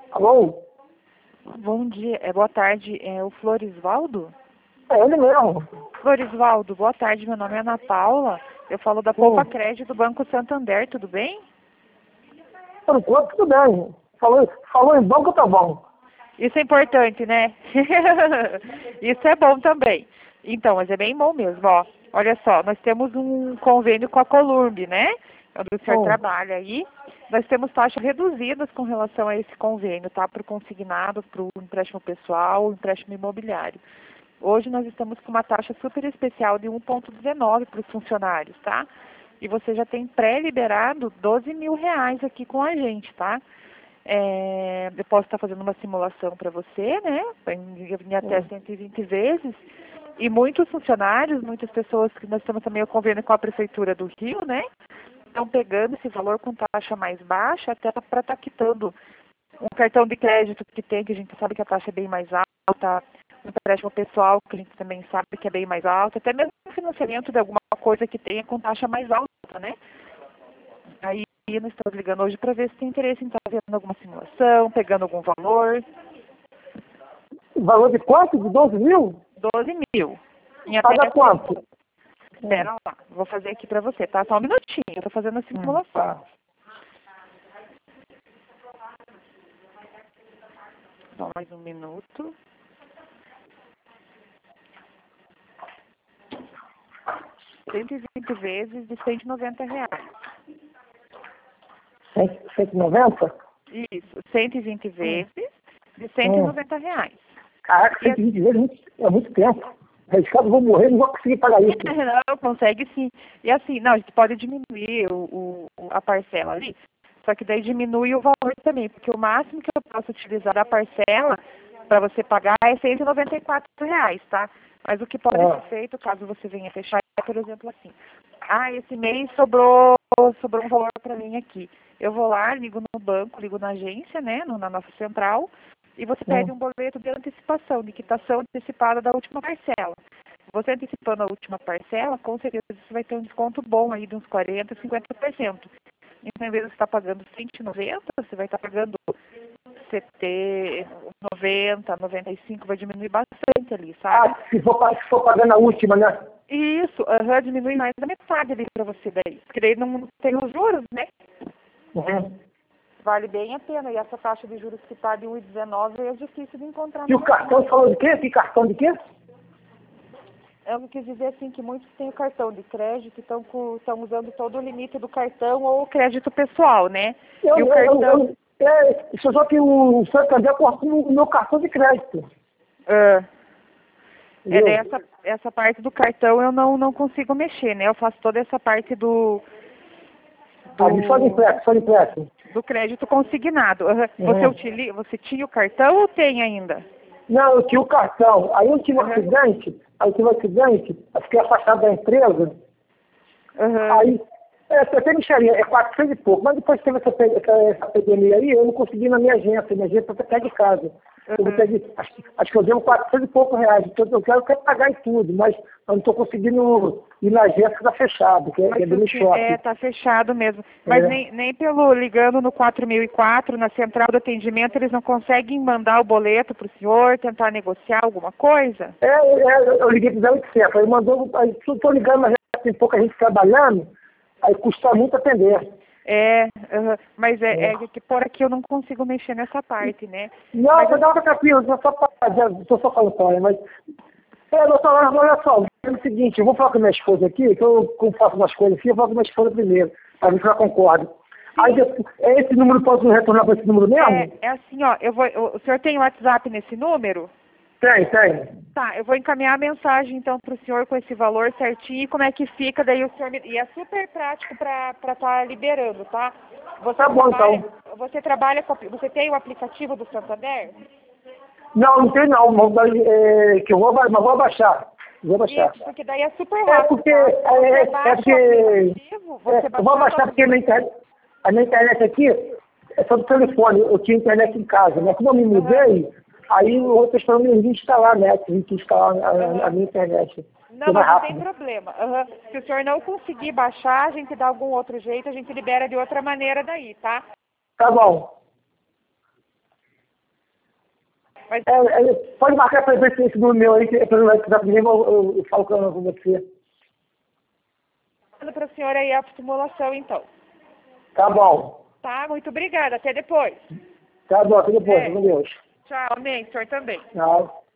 Alô? Bom dia, boa tarde, é o Florisvaldo? É ele mesmo. Florisvaldo, boa tarde, meu nome é Ana Paula, eu falo da Poupa Crédito do Banco Santander, tudo bem? Por enquanto, tudo bem. Falou em banco, tá bom. Isso é importante, né? Isso é bom também. Então, mas é bem bom mesmo, ó. Olha só, nós temos um convênio com a Columbi, né? Onde o senhor trabalha aí. Nós temos taxas reduzidas com relação a esse convênio, tá? Para o consignado, para o empréstimo pessoal, o empréstimo imobiliário. Hoje nós estamos com uma taxa super especial de 1,19 para os funcionários, tá? E você já tem pré-liberado R$ 12.000 aqui com a gente, tá? Eu posso estar fazendo uma simulação para você, né? Em até 120 vezes. E muitos funcionários, muitas pessoas que nós temos também o convênio com a Prefeitura do Rio, né? Estão pegando esse valor com taxa mais baixa até para estar quitando um cartão de crédito que tem, que a gente sabe que a taxa é bem mais alta, um empréstimo pessoal que a gente também sabe que é bem mais alto, até mesmo o financiamento de alguma coisa que tenha com taxa mais alta, né? Aí nós estamos ligando hoje para ver se tem interesse em estar vendo alguma simulação, pegando algum valor. Valor de quanto? De 12 mil? 12.000. Paga quanto? Espera lá, vou fazer aqui para você, tá? Só um minutinho, eu estou fazendo a simulação. Tá. Só mais um minuto. 120 vezes de R$ 190. 190? Isso, 120 vezes de R$ 190. Caraca, 120 vezes é muito tempo. Arriscado, vou morrer, não vou conseguir pagar isso. Não, consegue sim. E assim, não, a gente pode diminuir a parcela ali, só que daí diminui o valor também, porque o máximo que eu posso utilizar da parcela para você pagar é R$ 194, tá? Mas o que pode ser feito, caso você venha fechar, é, por exemplo, assim, esse mês sobrou um valor para mim aqui. Eu vou lá, ligo no banco, ligo na agência, né, na nossa central, e você pede um boleto de antecipação, de quitação antecipada da última parcela. Você antecipando a última parcela, com certeza você vai ter um desconto bom aí de uns 40%, 50%. Então, em vez de você estar pagando 190, você vai estar pagando 70, 90, 95, vai diminuir bastante ali, sabe? Se for pagando a última, né? Isso, diminui mais da metade ali para você daí. Porque daí não tem os juros, né? Vale bem a pena. E essa taxa de juros que está de 1,19 é difícil de encontrar. E o cartão falou de quê? Que cartão de quê? Eu quis dizer assim que muitos têm o cartão de crédito e estão usando todo o limite do cartão ou o crédito pessoal, né? E o cartão... Só que o Santander corta o meu cartão de crédito. Essa parte do cartão eu não consigo mexer, né? Eu faço toda essa parte do Só de empréstimo. Do crédito consignado. Você tinha o cartão ou tem ainda? Não, eu tinha o cartão. Aí eu tive um acidente, eu fiquei afastado da empresa. Aí, até mexeria, 400 e pouco, mas depois teve essa epidemia aí, eu não consegui ir na minha agência está perto de casa. Acho que eu devo 400 e pouco reais, então eu quero pagar em tudo, mas eu não estou conseguindo ir na agência, está fechado, que é do shopping. Está fechado mesmo. Mas nem pelo ligando no 4004, na central de atendimento, eles não conseguem mandar o boleto para o senhor, tentar negociar alguma coisa? Eu liguei para o 0800, aí mandou, estou ligando, mas já tem pouca gente trabalhando, aí custa muito atender. Mas é que por aqui eu não consigo mexer nessa parte, né? Não, mas dá uma capinha, estou só falando fora, mas... doutora, olha só, é o seguinte, eu vou falar com a minha esposa aqui, que eu faço umas coisas aqui, eu vou falar com a minha esposa primeiro, para ver se ela concorda. Aí, esse número, posso retornar para esse número mesmo? É assim, ó, o senhor tem WhatsApp nesse número? Tem. Tá, eu vou encaminhar a mensagem então para o senhor com esse valor certinho e como é que fica, daí o senhor e é super prático para estar liberando, tá? Tá bom, então. Você trabalha você tem o aplicativo do Santander? Não tem não, que eu vou baixar. Isso, porque daí é super rápido. Eu vou baixar porque a minha internet aqui é só do telefone, eu tinha internet em casa, mas como eu me mudei, aí eu vou testando de instalar a net, de instalar a minha internet. Não, mas não tem problema. Se o senhor não conseguir baixar, a gente dá algum outro jeito, a gente libera de outra maneira daí, tá? Tá bom. Mas... pode marcar para ver se esse do meu aí, que vai precisar de mim, eu falo com você. Mando para a senhora aí a simulação, então. Tá bom. Tá, muito obrigada. Até depois. Tá bom, até depois. Com Deus. Tchau, amém. O senhor também. Tchau.